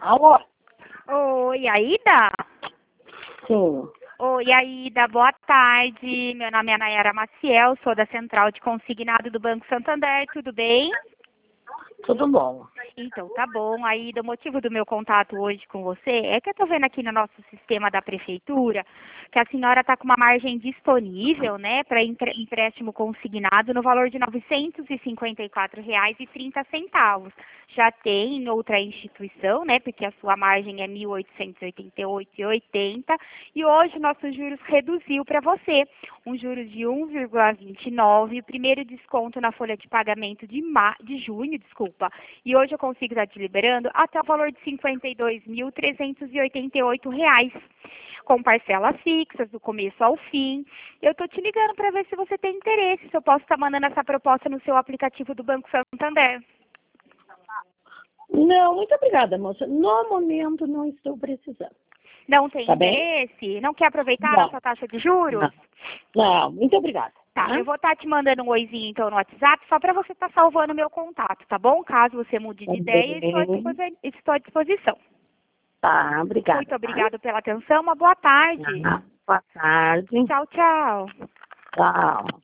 Alô? Oi, Aida? Sim. Oi, Aida, boa tarde. Meu nome é Nayara Maciel, sou da Central de Consignado do Banco Santander, tudo bem? Tudo bom. Então, tá bom. Aida, o motivo do meu contato hoje com você é que eu tô vendo aqui no nosso sistema da prefeitura que a senhora tá com uma margem disponível, né, para empréstimo consignado no valor de R$ 954,30. Já tem em outra instituição, né, porque a sua margem é R$ 1.888,80 e hoje nossos juros reduziu para você, um juros de 1,29, o primeiro desconto na folha de pagamento de junho, desculpa, e hoje eu consigo estar te liberando até o valor de R$ 52.388, com parcelas fixas, do começo ao fim. Eu estou te ligando para ver se você tem interesse, se eu posso estar mandando essa proposta no seu aplicativo do Banco Santander. Não, muito obrigada, moça. No momento não estou precisando. Não tem Tá bem? interesse? Não quer aproveitar a Não. nossa taxa de juros? Não, muito obrigada. Tá, eu vou estar te mandando um oizinho então no WhatsApp, só para você estar salvando o meu contato, tá bom? Caso você mude de ideia, estou à disposição. Tá, obrigada. Muito obrigada pela atenção, uma boa tarde. Boa tarde. Tchau, tchau. Tchau.